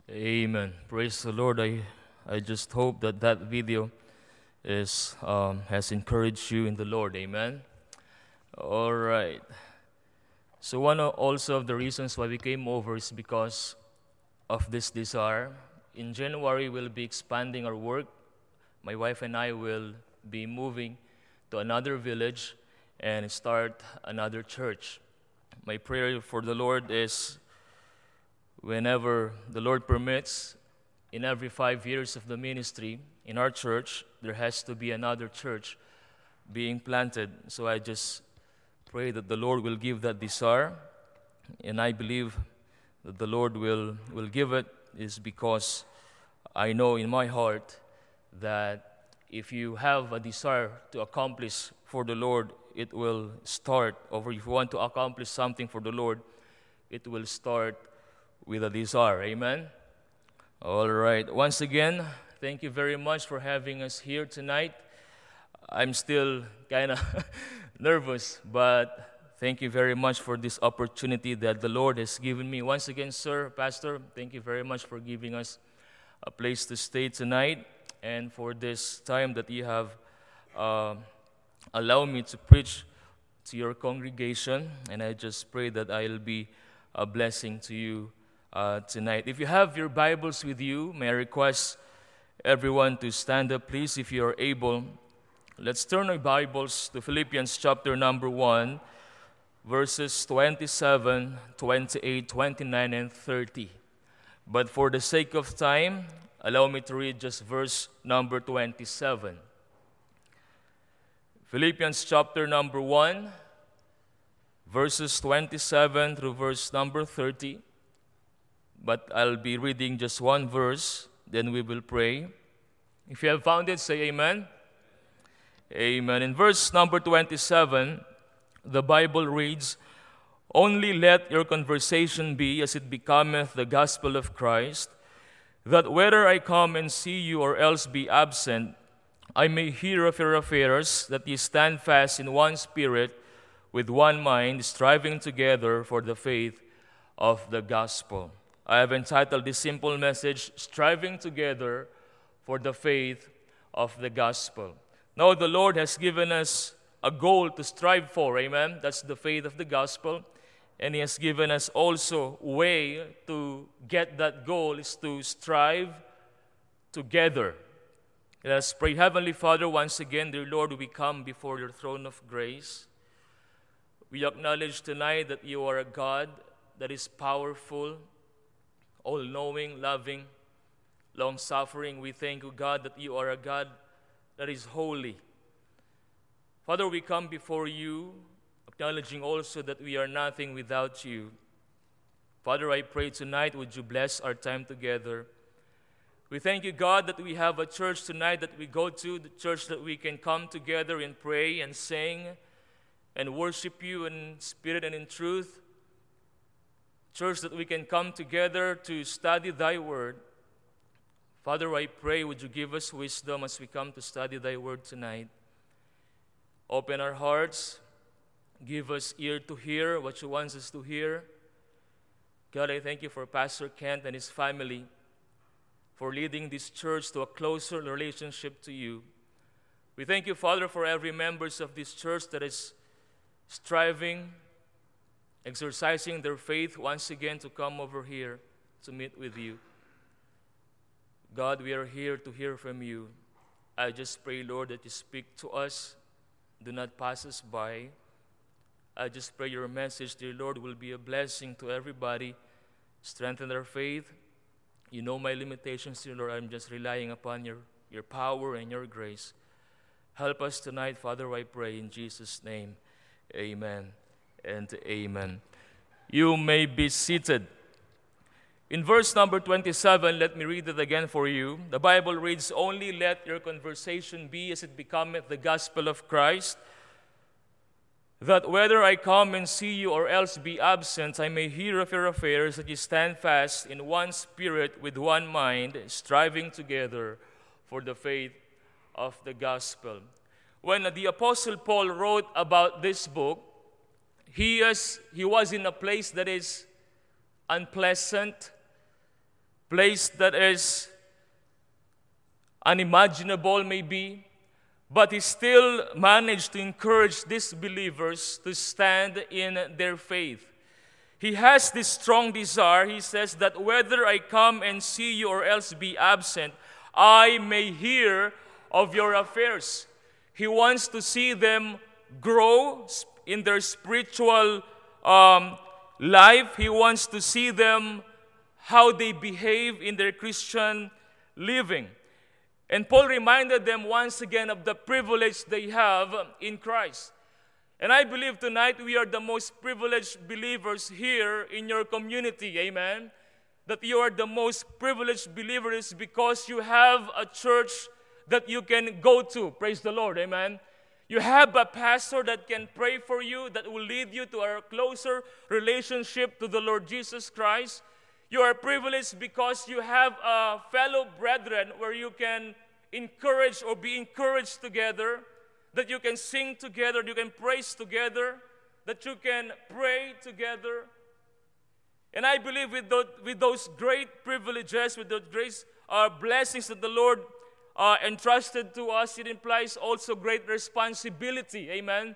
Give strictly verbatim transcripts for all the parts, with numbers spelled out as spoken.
Amen. Praise the Lord. I, I just hope that that video is um, has encouraged you in the Lord. Amen. All right. So one of also of the reasons why we came over is because of this desire. In January, we'll be expanding our work. My wife and I will be moving to another village and start another church. My prayer for the Lord is whenever the Lord permits, in every five years of the ministry in our church, there has to be another church being planted. So I just pray that the Lord will give that desire, and I believe that the Lord will, will give it is because I know in my heart that if you have a desire to accomplish for the Lord, it will start, or if you want to accomplish something for the Lord, it will start with a desire. Amen? All right. Once again, thank you very much for having us here tonight. I'm still kind of nervous, but thank you very much for this opportunity that the Lord has given me. Once again, sir, pastor, thank you very much for giving us a place to stay tonight and for this time that you have uh, allowed me to preach to your congregation. And I just pray that I'll be a blessing to you uh, tonight. If you have your Bibles with you, may I request everyone to stand up, please, if you are able. Let's turn our Bibles to Philippians chapter number one, verses twenty-seven, twenty-eight, twenty-nine, and thirty. But for the sake of time, allow me to read just verse number twenty-seven. Philippians chapter number one, verses twenty-seven through verse number thirty. But I'll be reading just one verse, then we will pray. If you have found it, say amen. Amen. In verse number twenty-seven, the Bible reads, "Only let your conversation be as it becometh the gospel of Christ, that whether I come and see you or else be absent, I may hear of your affairs, that ye stand fast in one spirit, with one mind, striving together for the faith of the gospel." I have entitled this simple message, "Striving Together for the Faith of the Gospel." Now the Lord has given us a goal to strive for, amen? That's the faith of the gospel. And He has given us also a way to get that goal is to strive together. Let us pray. Heavenly Father, once again, dear Lord, we come before your throne of grace. We acknowledge tonight that you are a God that is powerful, all-knowing, loving, long-suffering. We thank you, God, that you are a God that is holy. Father, we come before you, acknowledging also that we are nothing without you. Father, I pray tonight, would you bless our time together? We thank you, God, that we have a church tonight that we go to, the church that we can come together and pray and sing and worship you in spirit and in truth. Church that we can come together to study thy word. Father, I pray, would you give us wisdom as we come to study thy word tonight? Open our hearts. Give us ear to hear what you want us to hear. God, I thank you for Pastor Kent and his family, for leading this church to a closer relationship to you. We thank you, Father, for every member of this church that is striving, exercising their faith once again to come over here to meet with you. God, we are here to hear from you. I just pray, Lord, that you speak to us. Do not pass us by. I just pray your message, dear Lord, will be a blessing to everybody. Strengthen our faith. You know my limitations, dear Lord. I'm just relying upon your, your power and your grace. Help us tonight, Father, I pray in Jesus' name. Amen and amen. You may be seated. In verse number twenty-seven, let me read it again for you. The Bible reads, "Only let your conversation be as it becometh the gospel of Christ, that whether I come and see you or else be absent, I may hear of your affairs, that ye stand fast in one spirit with one mind, striving together for the faith of the gospel." When the Apostle Paul wrote about this book, he, is, he was in a place that is unpleasant, place that is unimaginable maybe, but he still managed to encourage these believers to stand in their faith. He has this strong desire. He says that whether I come and see you or else be absent, I may hear of your affairs. He wants to see them grow in their spiritual um, life. He wants to see them, how they behave in their Christian living. And Paul reminded them once again of the privilege they have in Christ. And I believe tonight we are the most privileged believers here in your community. Amen. That you are the most privileged believers because you have a church that you can go to. Praise the Lord. Amen. You have a pastor that can pray for you, that will lead you to a closer relationship to the Lord Jesus Christ. You are privileged because you have a fellow brethren where you can encourage or be encouraged together, that you can sing together, you can praise together, that you can pray together. And I believe with those, with those great privileges, with those great uh, blessings that the Lord uh, entrusted to us, it implies also great responsibility. Amen.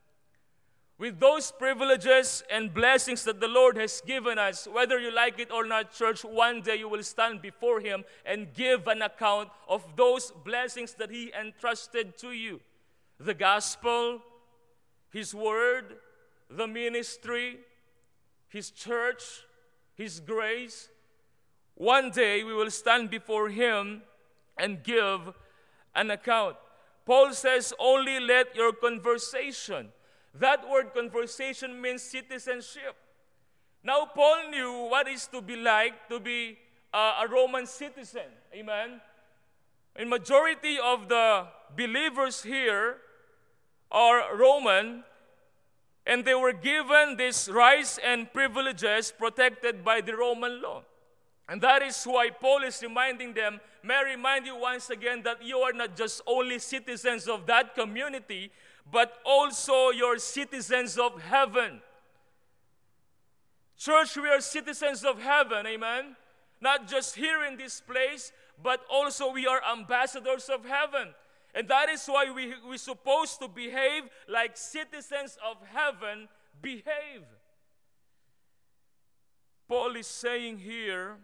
With those privileges and blessings that the Lord has given us, whether you like it or not, church, one day you will stand before Him and give an account of those blessings that He entrusted to you. The gospel, His word, the ministry, His church, His grace. One day we will stand before Him and give an account. Paul says, only let your conversation. That word conversation means citizenship. Now, Paul knew what it is to be like to be uh, a Roman citizen. Amen? And majority of the believers here are Roman, and they were given these rights and privileges protected by the Roman law. And that is why Paul is reminding them, may I remind you once again that you are not just only citizens of that community, but also you're citizens of heaven. Church, we are citizens of heaven, amen? Not just here in this place, but also we are ambassadors of heaven. And that is why we, we're supposed to behave like citizens of heaven behave. Paul is saying here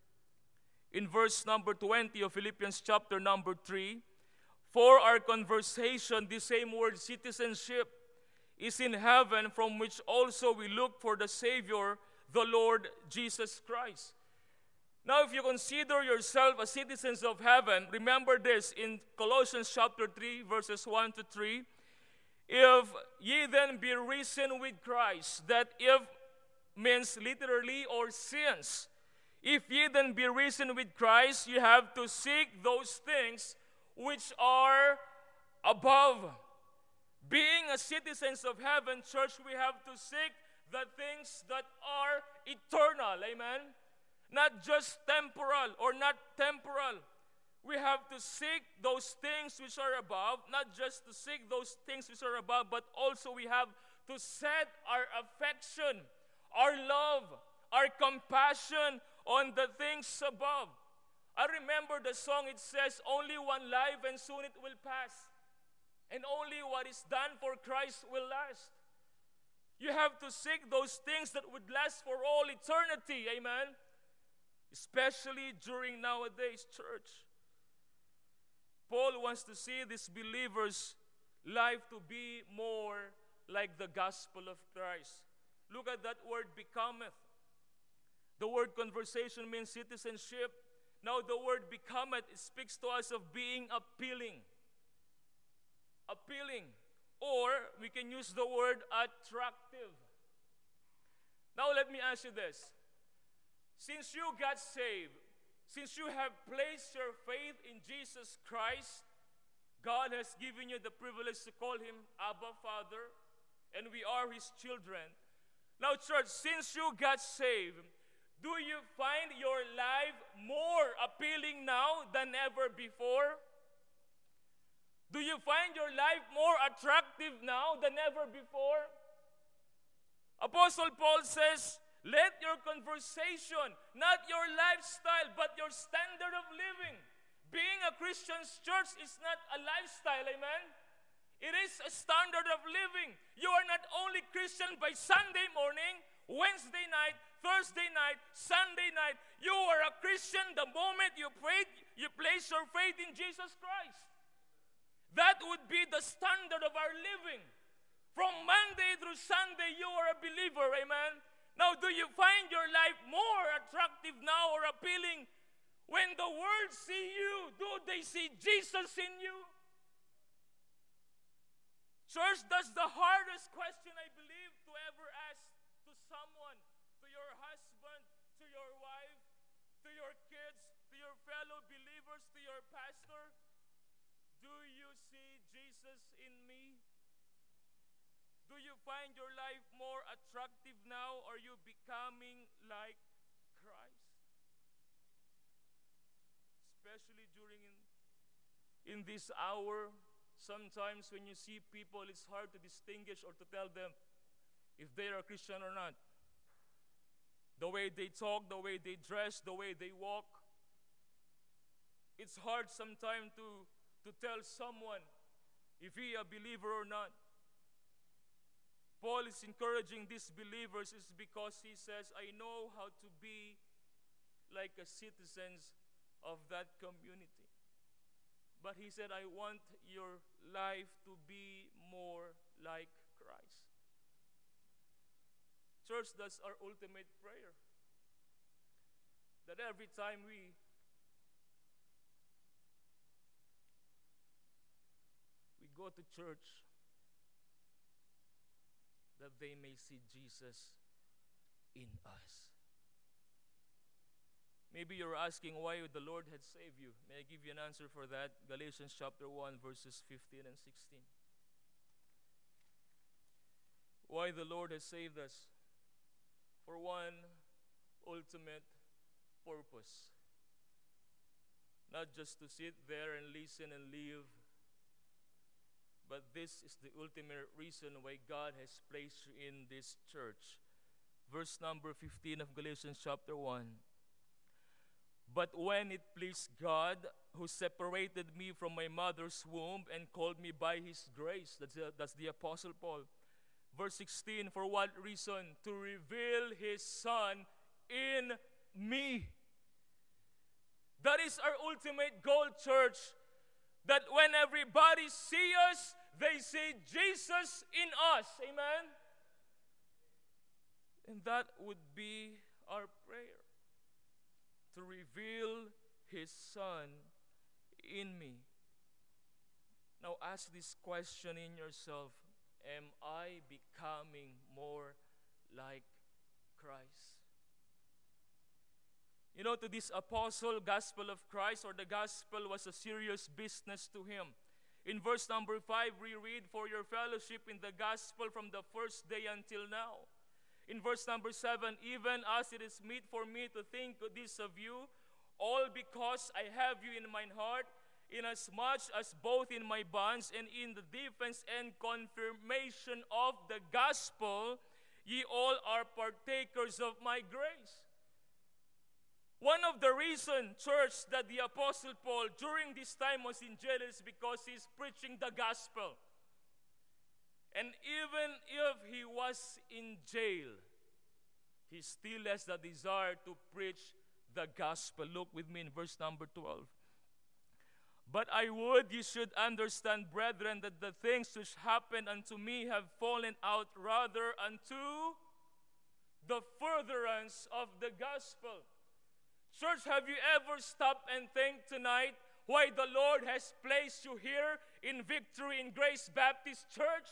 in verse number twenty of Philippians chapter number three, for our conversation, the same word citizenship, is in heaven, from which also we look for the Savior, the Lord Jesus Christ. Now, if you consider yourself as citizens of heaven, remember this in Colossians chapter three, verses one to three. If ye then be risen with Christ, that if means literally or since. If ye then be risen with Christ, you have to seek those things which are above. Being a citizens of heaven, church, we have to seek the things that are eternal. Amen? Not just temporal or not temporal. We have to seek those things which are above, not just to seek those things which are above, but also we have to set our affection, our love, our compassion on the things above. I remember the song, it says, only one life and soon it will pass. And only what is done for Christ will last. You have to seek those things that would last for all eternity. Amen? Especially during nowadays, church. Paul wants to see these believers' life to be more like the gospel of Christ. Look at that word, becometh. The word conversation means citizenship. Now the word becometh, it speaks to us of being appealing. Appealing. Or we can use the word attractive. Now let me ask you this. Since you got saved, since you have placed your faith in Jesus Christ, God has given you the privilege to call Him Abba Father, and we are His children. Now church, since you got saved, do you find your life more appealing now than ever before? Do you find your life more attractive now than ever before? Apostle Paul says Let your conversation, not your lifestyle, but your standard of living. Being a Christian's church is not a lifestyle, amen? It is a standard of living. You are not only Christian by Sunday morning, Wednesday night, Thursday night, Sunday night. You are a Christian the moment you pray, you place your faith in Jesus Christ. That would be the standard of our living. From Monday through Sunday, you are a believer, amen? Now, do you find your life more attractive now or appealing? When the world see you, do they see Jesus in you? Church, that's the hardest question, I believe, to ever ask to someone, to your husband, to your wife, to your kids, to your fellow believers, to your pastor. Do you see Jesus in me? Do you find your life more attractive now, or are you becoming like Christ? Especially during in, in this hour, sometimes when you see people, it's hard to distinguish or to tell them if they are Christian or not. The way they talk, the way they dress, the way they walk. It's hard sometimes to, to tell someone if he a believer or not. Paul is encouraging these believers is because he says, I know how to be like a citizens of that community. But he said, I want your life to be more like Christ. Church, that's our ultimate prayer. That every time we we go to church, that they may see Jesus in us. Maybe you're asking why the Lord had saved you. May I give you an answer for that? Galatians chapter one, verses fifteen and sixteen. Why the Lord has saved us? For one ultimate purpose. Not just to sit there and listen and live, but this is the ultimate reason why God has placed you in this church. Verse number fifteen of Galatians chapter one. But when it pleased God, who separated me from my mother's womb and called me by His grace, that's the, that's the Apostle Paul. Verse sixteen, for what reason? To reveal His Son in me. That is our ultimate goal, church. That when everybody sees us, they see Jesus in us. Amen? And that would be our prayer. To reveal His Son in me. Now ask this question in yourself. Am I becoming more like Christ? You know, to this apostle, gospel of Christ, or the gospel was a serious business to him. In verse number five, we read, for your fellowship in the gospel from the first day until now. In verse number seven, even as it is meet for me to think this of you, all because I have you in mine heart, inasmuch as both in my bonds and in the defense and confirmation of the gospel, ye all are partakers of my grace. One of the reasons, church, that the Apostle Paul during this time was in jail is because he's preaching the gospel. And even if he was in jail, he still has the desire to preach the gospel. Look with me in verse number twelve. But I would you should understand, brethren, that the things which happened unto me have fallen out rather unto the furtherance of the gospel. Church, have you ever stopped and think tonight why the Lord has placed you here in Victory in Grace Baptist Church?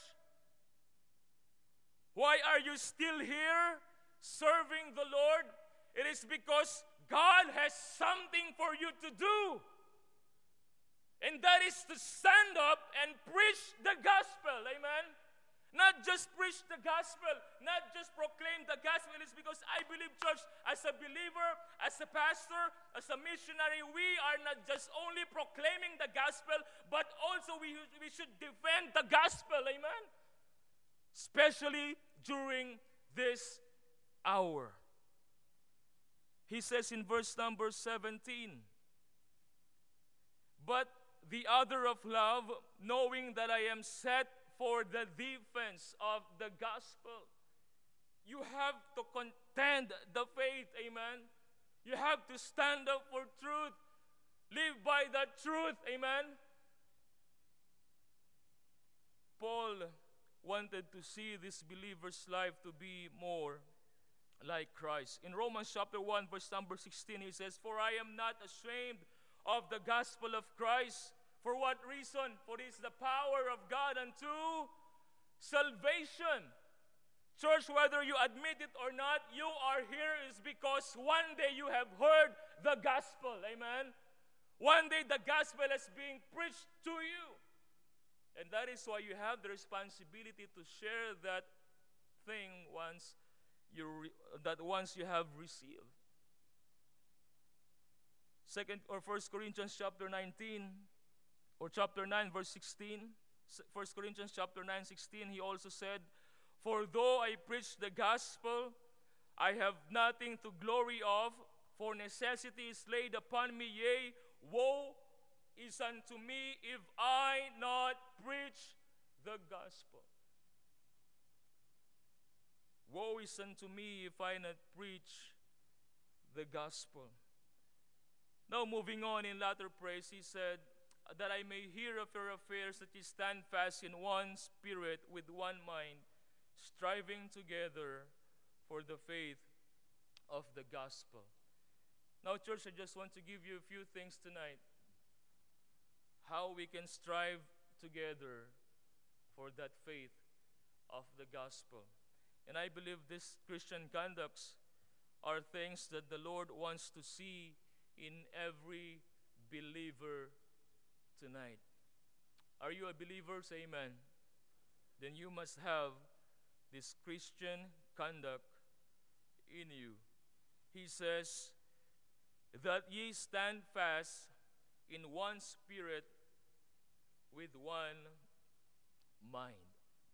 Why are you still here serving the Lord? It is because God has something for you to do. And that is to stand up and preach the gospel. Amen? Not just preach the gospel, not just proclaim the gospel. It's because I believe, church, as a believer, as a pastor, as a missionary, we are not just only proclaiming the gospel, but also we, we should defend the gospel. Amen? Especially during this hour. He says in verse number seventeen, "But the other of love, knowing that I am set for the defense of the gospel." You have to contend the faith, amen. You have to stand up for truth. Live by that truth, amen. Paul wanted to see this believer's life to be more like Christ. In Romans chapter one, verse number sixteen, he says, "For I am not ashamed of the gospel of Christ." For what reason? For it is the power of God unto salvation. Church, whether you admit it or not, you are here is because one day you have heard the gospel. Amen? One day the gospel is being preached to you. And that is why you have the responsibility to share that thing once you re- that once you have received. Second or First Corinthians chapter nineteen, or chapter nine, verse sixteen. First Corinthians chapter nine, sixteen, he also said, "For though I preach the gospel, I have nothing to glory of, for necessity is laid upon me, yea, woe is unto me if I not preach the gospel." Woe is unto me if I not preach the gospel. Now moving on in latter praise, he said, "That I may hear of your affairs, that ye stand fast in one spirit, with one mind, striving together for the faith of the gospel." Now, church, I just want to give you a few things tonight. How we can strive together for that faith of the gospel. And I believe these Christian conducts are things that the Lord wants to see in every believer tonight. Are you a believer? Say amen. Then you must have this Christian conduct in you. He says, "That ye stand fast in one spirit, with one mind."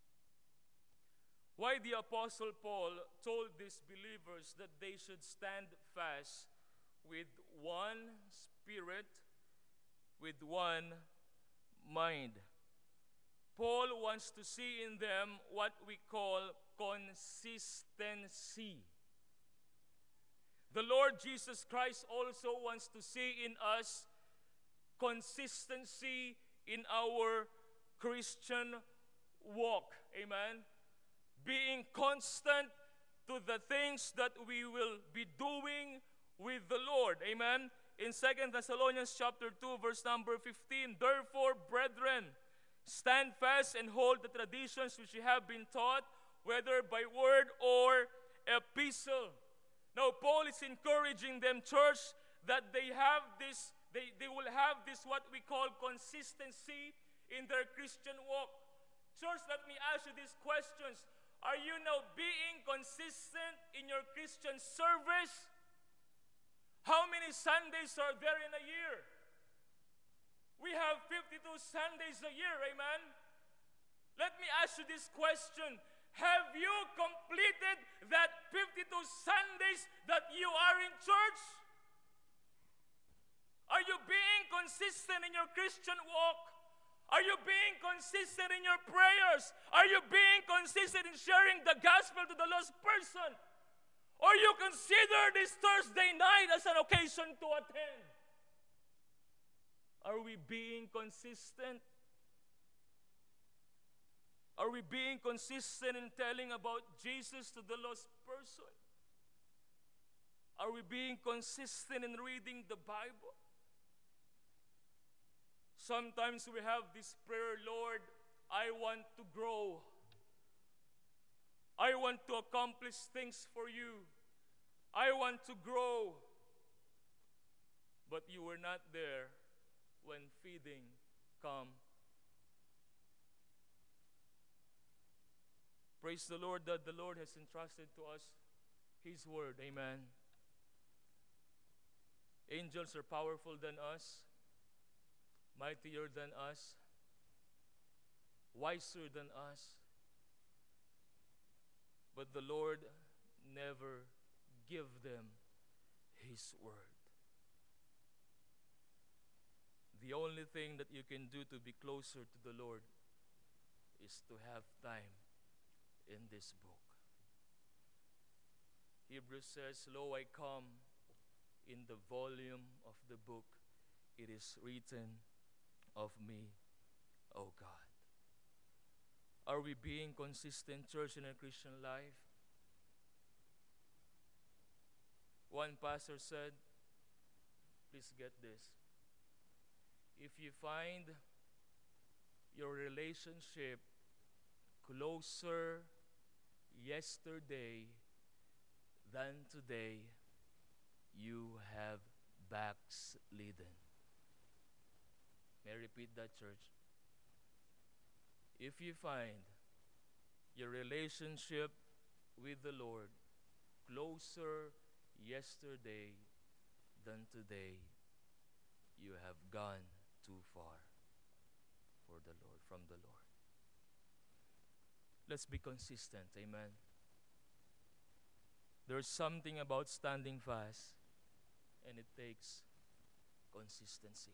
Why the Apostle Paul told these believers that they should stand fast with one spirit, with one mind. Paul wants to see in them what we call consistency. The Lord Jesus Christ also wants to see in us consistency in our Christian walk. Amen. Being constant to the things that we will be doing with the Lord. Amen. In Second Thessalonians chapter two, verse number fifteen, "Therefore, brethren, stand fast and hold the traditions which you have been taught, whether by word or epistle." Now, Paul is encouraging them, church, that they have this, they, they will have this what we call consistency in their Christian walk. Church, let me ask you these questions. Are you now being consistent in your Christian service? How many Sundays are there in a year? We have fifty-two Sundays a year, amen? Let me ask you this question. Have you completed that fifty-two Sundays that you are in church? Are you being consistent in your Christian walk? Are you being consistent in your prayers? Are you being consistent in sharing the gospel to the lost person? Or you consider this Thursday night as an occasion to attend? Are we being consistent? Are we being consistent in telling about Jesus to the lost person? Are we being consistent in reading the Bible? Sometimes we have this prayer, "Lord, I want to grow. I want to accomplish things for you. I want to grow." But you were not there when feeding come. Praise the Lord that the Lord has entrusted to us His word. Amen. Angels are powerful than us, mightier than us, wiser than us. But the Lord never give them His Word. The only thing that you can do to be closer to the Lord is to have time in this book. Hebrews says, Lo, I come, in the volume of the book it is written of me, O God. Are we being consistent, church, in our Christian life? One pastor said, please get this, if you find your relationship closer yesterday than today, you have backslidden. May I repeat that, church? If you find your relationship with the Lord closer yesterday than today, you have gone too far for the Lord, from the Lord. Let's be consistent, amen. There's something about standing fast, and it takes consistency.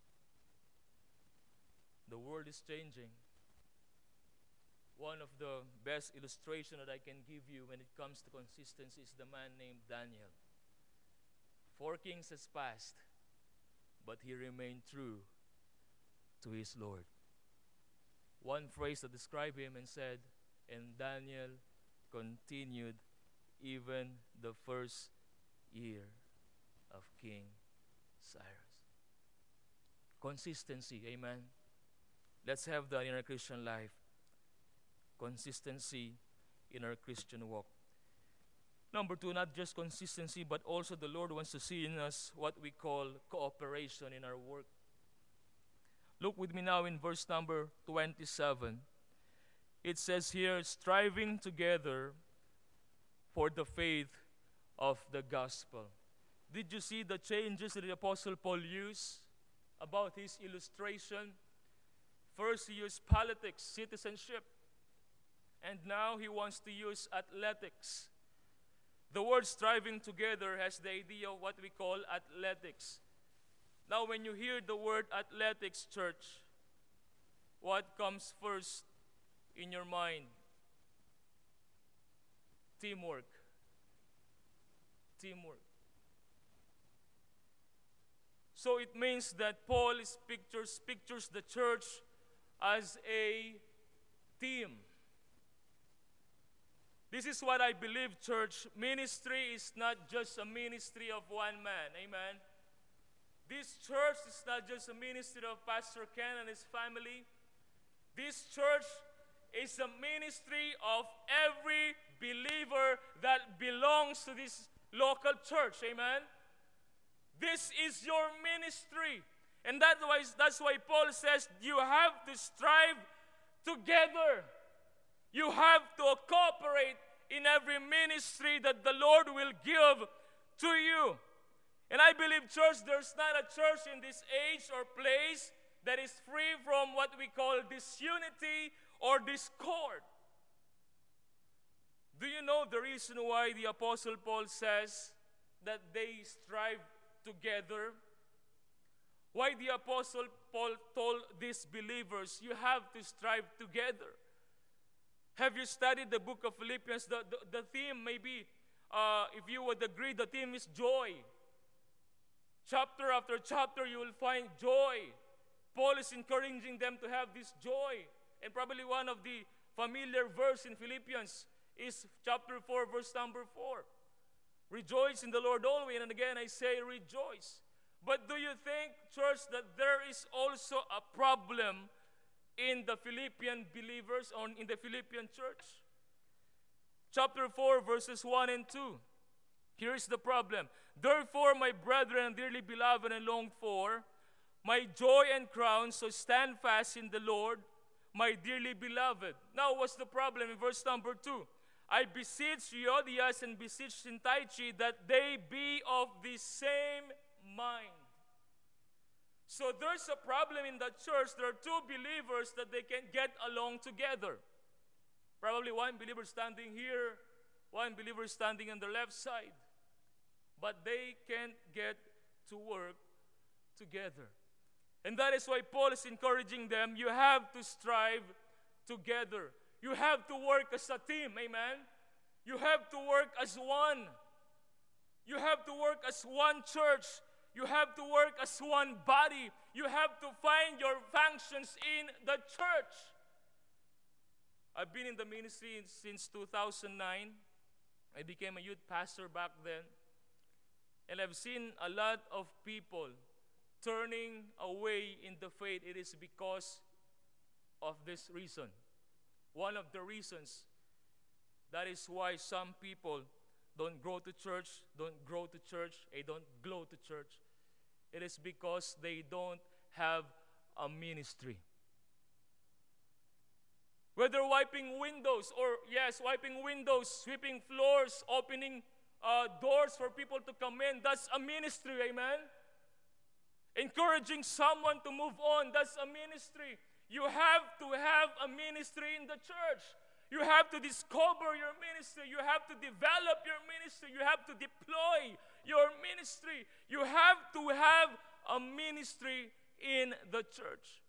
The world is changing. One of the best illustration that I can give you when it comes to consistency is the man named Daniel. Four kings has passed, but he remained true to his Lord. One phrase that described him and said, and Daniel continued even the first year of King Cyrus. Consistency, amen. Let's have that in our Christian life. Consistency in our Christian walk. Number two, not just consistency, but also the Lord wants to see in us what we call cooperation in our work. Look with me now in verse number twenty-seven. It says here, striving together for the faith of the gospel. Did you see the changes that the Apostle Paul used about his illustration? First, he used politics, citizenship. And now he wants to use athletics. The word striving together has the idea of what we call athletics. Now, when you hear the word athletics, church, what comes first in your mind? Teamwork. Teamwork. So it means that Paul is pictures, pictures the church as a team. This is what I believe, church. Ministry is not just a ministry of one man. Amen. This church is not just a ministry of Pastor Ken and his family. This church is a ministry of every believer that belongs to this local church. Amen. This is your ministry. And that's why, that's why Paul says you have to strive together. You have to cooperate in every ministry that the Lord will give to you. And I believe, church, there's not a church in this age or place that is free from what we call disunity or discord. Do you know the reason why the Apostle Paul says that they strive together? Why the Apostle Paul told these believers, you have to strive together? Have you studied the book of Philippians? The, the, the theme, maybe, uh, if you would agree, the theme is joy. Chapter after chapter, you will find joy. Paul is encouraging them to have this joy. And probably one of the familiar verse in Philippians is chapter four, verse number four. Rejoice in the Lord always. And again, I say rejoice. But do you think, church, that there is also a problem in the Philippian believers, or in the Philippian church? Chapter four, verses one and two. Here is the problem. Therefore, my brethren, dearly beloved and longed for, my joy and crown, so stand fast in the Lord, my dearly beloved. Now, what's the problem in verse number two? I beseech Euodias and beseech Syntyche that they be of the same mind. So there's a problem in the church. There are two believers that they can get along together. Probably one believer standing here, one believer standing on the left side. but they can't get to work together. And that is why Paul is encouraging them, you have to strive together. You have to work as a team, amen? You have to work as one. You have to work as one church. You have to work as one body. You have to find your functions in the church. I've been in the ministry since two thousand nine. I became a youth pastor back then. And I've seen a lot of people turning away in the faith. It is because of this reason. One of the reasons, that is why some people don't grow to church, don't grow to church, they don't glow to church. It is because they don't have a ministry. Whether wiping windows or, yes, wiping windows, sweeping floors, opening uh, doors for people to come in, that's a ministry, amen? Encouraging someone to move on, that's a ministry. You have to have a ministry in the church. You have to discover your ministry. You have to develop your ministry. You have to deploy your ministry. You have to have a ministry in the church.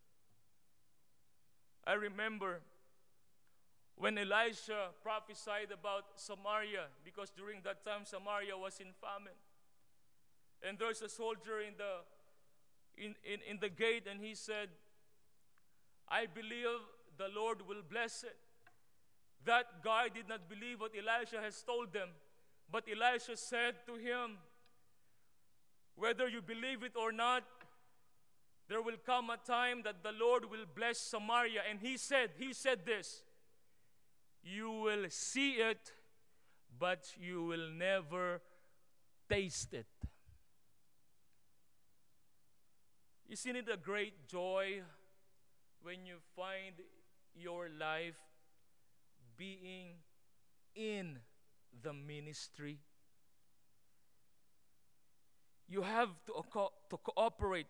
I remember when Elisha prophesied about Samaria, because during that time Samaria was in famine. And there's a soldier in the in, in, in the gate, and he said, I believe the Lord will bless it. That guy did not believe what Elisha has told them. But Elisha said to him, whether you believe it or not, there will come a time that the Lord will bless Samaria. And he said, he said this, you will see it, but you will never taste it. Isn't it a great joy when you find your life being in the ministry? You have to, co- to cooperate.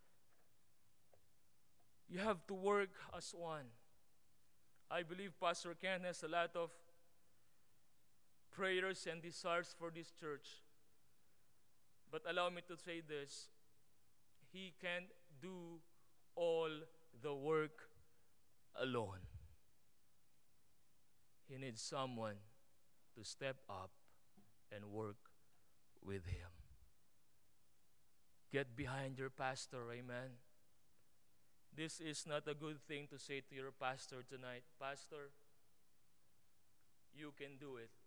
You have to work as one. I believe Pastor Ken has a lot of prayers and desires for this church. But allow me to say this. He can't do all the work alone. He needs someone to step up and work with him. Get behind your pastor, amen. This is not a good thing to say to your pastor tonight. Pastor, you can do it.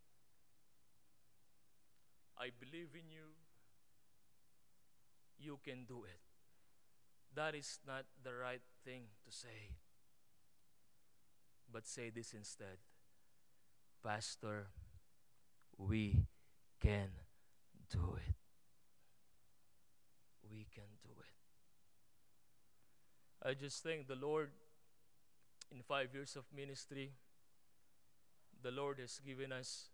I believe in you. You can do it. That is not the right thing to say. But say this instead. Pastor, we can do it. We can do it. I just thank the Lord. In five years of ministry, the Lord has given us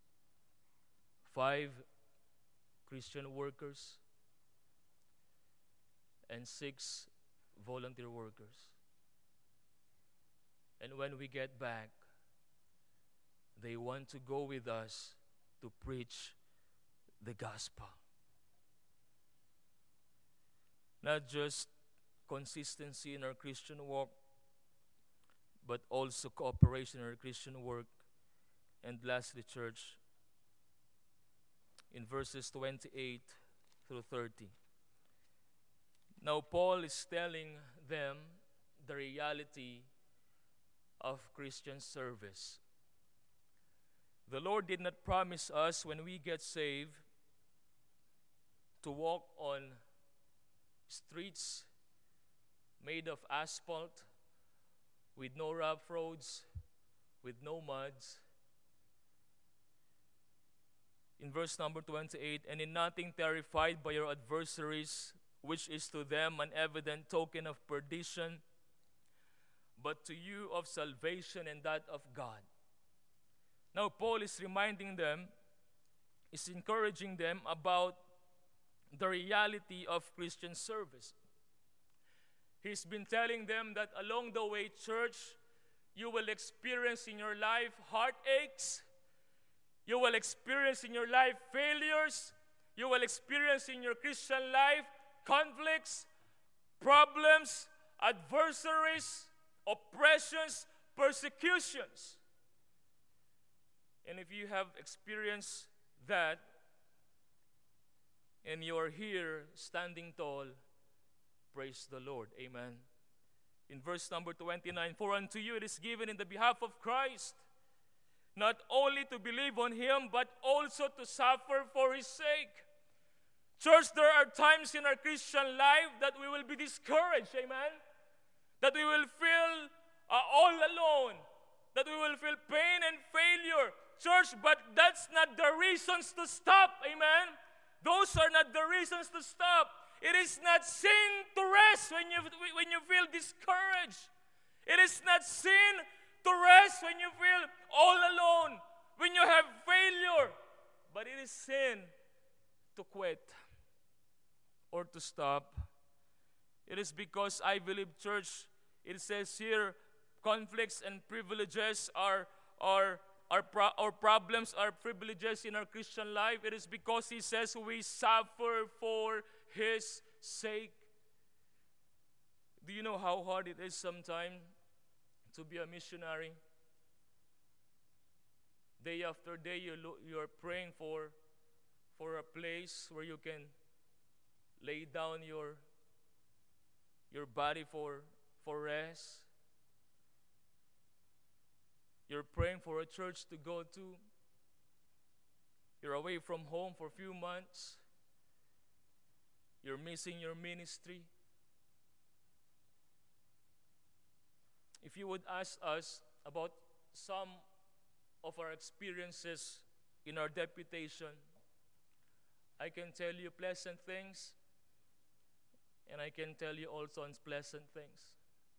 five Christian workers and six volunteer workers. And when we get back, they want to go with us to preach the gospel. Not just consistency in our Christian walk, but also cooperation in our Christian work. And lastly, church, in verses twenty-eight through thirty. Now Paul is telling them the reality of Christian service. The Lord did not promise us when we get saved to walk on streets made of asphalt, with no rough roads, with no muds. In verse number twenty-eight, and in nothing terrified by your adversaries, which is to them an evident token of perdition, but to you of salvation and that of God. Now Paul is reminding them, is encouraging them about the reality of Christian service. He's been telling them that along the way, church, you will experience in your life heartaches. You will experience in your life failures. you will experience in your Christian life conflicts, problems, adversaries, oppressions, persecutions. And if you have experienced that, and you are here standing tall, praise the Lord. Amen. In verse number twenty-nine, for unto you it is given in the behalf of Christ, not only to believe on Him, but also to suffer for His sake. Church, there are times in our Christian life that we will be discouraged, amen? That we will feel uh, all alone, that we will feel pain and failure. Church, but that's not the reasons to stop, amen? Those are not the reasons to stop. It is not sin to rest when you, when you feel discouraged. It is not sin to rest when you feel all alone, when you have failure. But it is sin to quit or to stop. It is because I believe, church, it says here, conflicts and privileges are, are, are pro- or problems are privileges in our Christian life. It is because He says we suffer for His sake. Do you know how hard it is sometimes to be a missionary? Day after day, you lo- you are praying for, for a place where you can lay down your, your body for, for rest. You're praying for a church to go to. You're away from home for a few months. You're missing your ministry. If you would ask us about some of our experiences in our deputation, I can tell you pleasant things, and I can tell you also unpleasant things.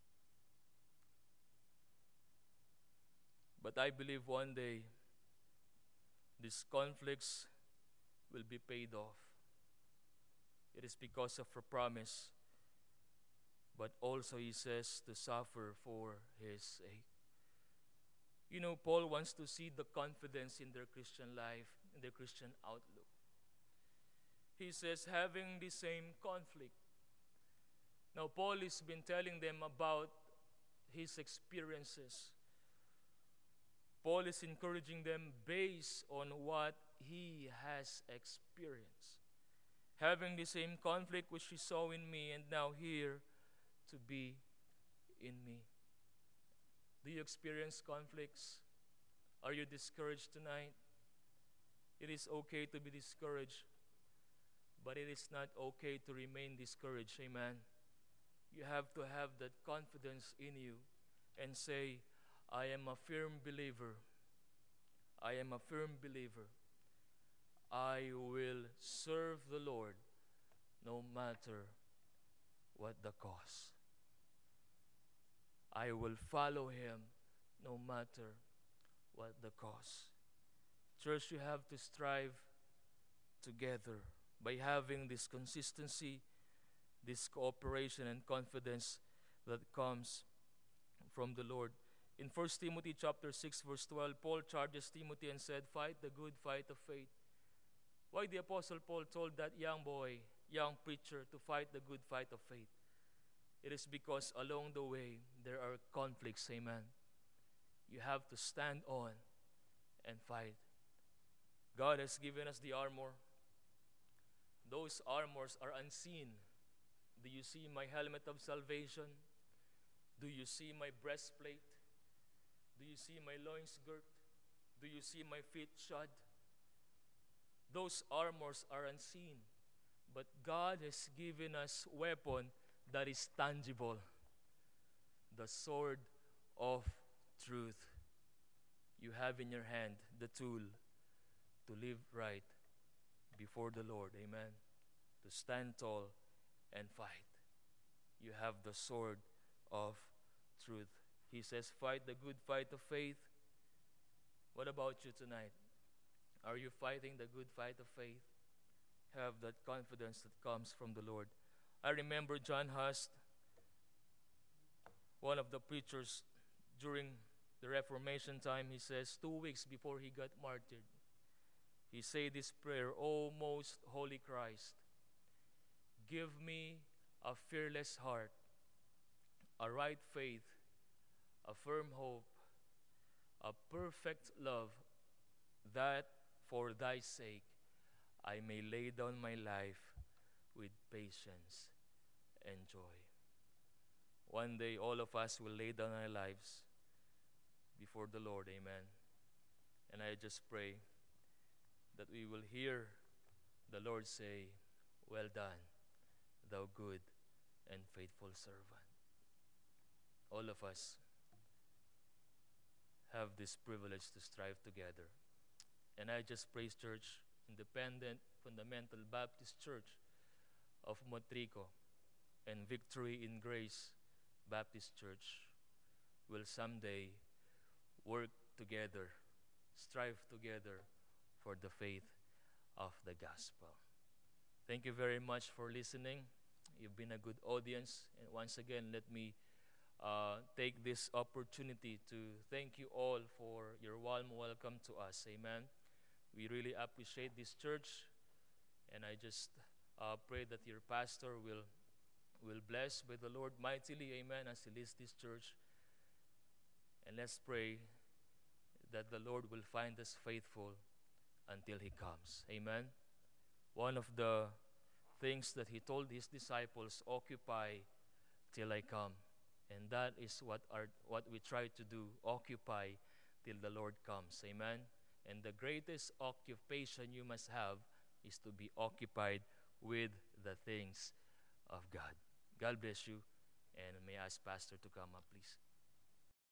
But I believe one day these conflicts will be paid off. It is because of a promise, but also He says to suffer for His sake. You know, Paul wants to see the confidence in their Christian life, in their Christian outlook. He says, having the same conflict. Now, Paul has been telling them about his experiences. Paul is encouraging them based on what he has experienced. Having the same conflict which he saw in me and now here to be in me. Do you experience conflicts? Are you discouraged tonight? It is okay to be discouraged, but it is not okay to remain discouraged. Amen. You have to have that confidence in you and say, I am a firm believer. I am a firm believer. I will serve the Lord no matter what the cost. I will follow Him no matter what the cost. Church, you have to strive together by having this consistency, this cooperation and confidence that comes from the Lord. In First Timothy chapter six, verse twelve, Paul charges Timothy and said, fight the good fight of faith. Why the Apostle Paul told that young boy, young preacher, to fight the good fight of faith? It is because along the way, there are conflicts, amen. You have to stand on and fight. God has given us the armor. Those armors are unseen. Do you see my helmet of salvation? Do you see my breastplate? Do you see my loins girt? Do you see my feet shod? Those armors are unseen. But God has given us weapon that is tangible. The sword of truth. You have in your hand the tool to live right before the Lord. Amen. To stand tall and fight. You have the sword of truth. He says, fight the good fight of faith. What about you tonight? Are you fighting the good fight of faith? Have that confidence that comes from the Lord. I remember John Hust, one of the preachers during the Reformation time, he says two weeks before he got martyred, he said this prayer, O most holy Christ, give me a fearless heart, a right faith, a firm hope, a perfect love, that for thy sake I may lay down my life with patience and joy. One day all of us will lay down our lives before the Lord, amen. And I just pray that we will hear the Lord say, well done, thou good and faithful servant. All of us have this privilege to strive together. And I just praise Church, Independent Fundamental Baptist Church of Motrico and Victory in Grace Baptist Church will someday work together, strive together for the faith of the gospel. Thank you very much for listening. You've been a good audience. And once again, let me uh, take this opportunity to thank you all for your warm welcome to us. Amen. We really appreciate this church. And I just uh, pray that your pastor will, will bless by the Lord mightily. Amen. As he leads this church. And let's pray that the Lord will find us faithful until he comes. Amen. One of the things that he told his disciples, occupy till I come. And that is what our what we try to do, occupy till the Lord comes. Amen. And the greatest occupation you must have is to be occupied with the things of God. God bless you. And may I ask Pastor to come up, please.